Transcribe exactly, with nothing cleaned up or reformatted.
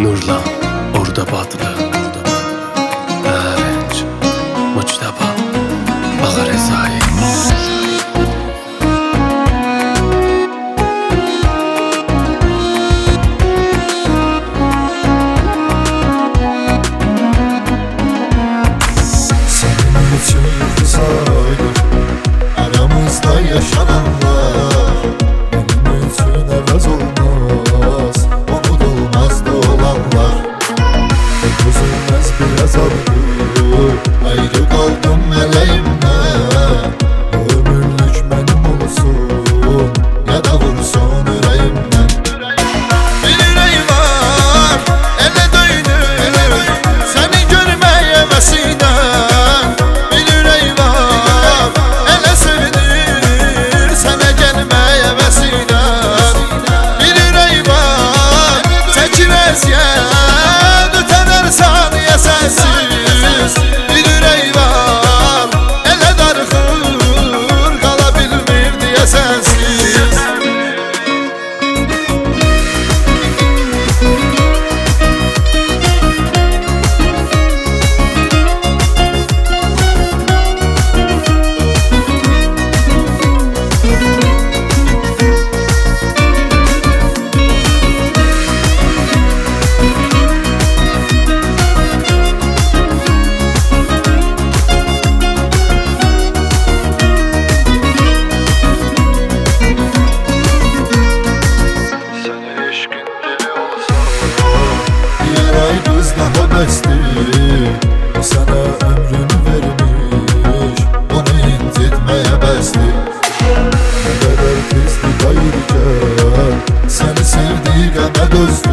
Nurlan, orada batlı Ərenc, Muçtaba, Ağa Rezai. Senin için kısaydı aramızda yaşananlar, benim için evaz olmaz, unutulmaz da olanlar. Çözülmez bir azaptı, ayrı kaldım meleğimden. Bu ömürlük benim olsun ya da vursun yüreğimden. Bir yüreği var ele döynür seni görmeye vesiden. Bir yüreği var ele sevinir sana gelmeye vesiden. Bir yüreği var çekilmez yer öteler saniye sensiz. Bir yüreği var ele darıxır kalabilmir diye sensiz. O sana ömrünü vermiş, onu incitmeye besli. Ne kadar tezdi kayırken seni sevdiğime dözdü.